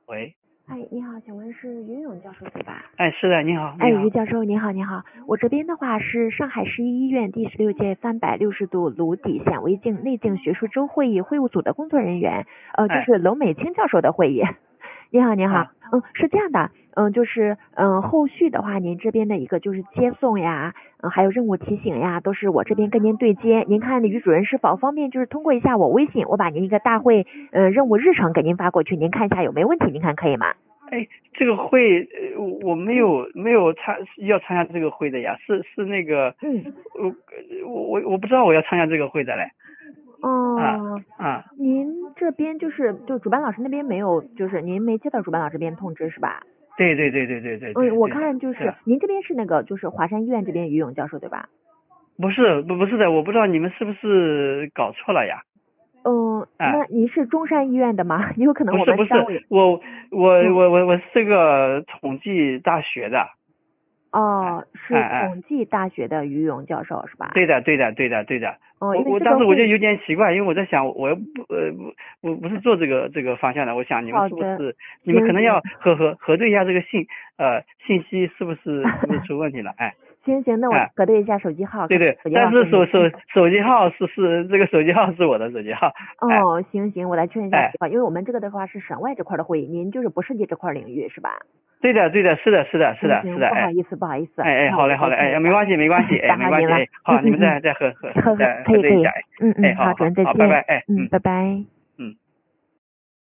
喂， 哎，你好，请问是于勇教授对吧？ 哎，是的，你好， 哎， 你好。 于教授，你好，你好。我这边的话是上海市医院第16届360度颅底显微镜内镜学术周会议会务组的工作人员，就哎， 是娄美清教授的会议。你好，你好。 啊， 是这样的，后续的话，您这边的一个就是接送呀，还有任务提醒呀，都是我这边跟您对接。您看于主任是否方便就是通过一下我微信，我把您一个大会任务日程给您发过去，您看一下有没有问题？您看可以吗？ 哎，这个会，我没有要参加这个会的呀，是那个，我不知道我要参加这个会的嘞。啊哦， 啊， 您这边就主办老师那边没有，就是您没接到主办老师这边通知是吧？ 对对对对对对对我对的， 看就是您这边是那个就是华山医院这边于勇教授对吧？ 不是的，我不知道你们是不是搞错了呀？ 那哎， 您是中山医院的吗？有可能我们不是， 单位。 我是这个统计大学的。哎哎是哎， 统计大学的于勇教授是吧？ 对的，对的，对的，对的。 因为这当时我就个会。 有点奇怪，因为我在想，我又不是做这个方向的，我想你们好的。 是不是可能要行行核对一下这个信息是不是出问题了？哎行，那我哎， 核对一下手机号，看对对， 手机但是号是您。 手机号是这个手机号是我的手机号。哎行，我来确认一下手哎， 机号，因为我们这个的话是省外这块的会议，您就是不涉及这块领域是吧？ 对的对的，是的， 行，不好哎意思， 哎， 那我好嘞好嘞，哎， 再确认一下。 没关系没关系，哎没关系， 打扰您了。 哎，好，你们再可以， 核对一下。哎， 好，主好任再见。 好，拜拜，哎拜拜。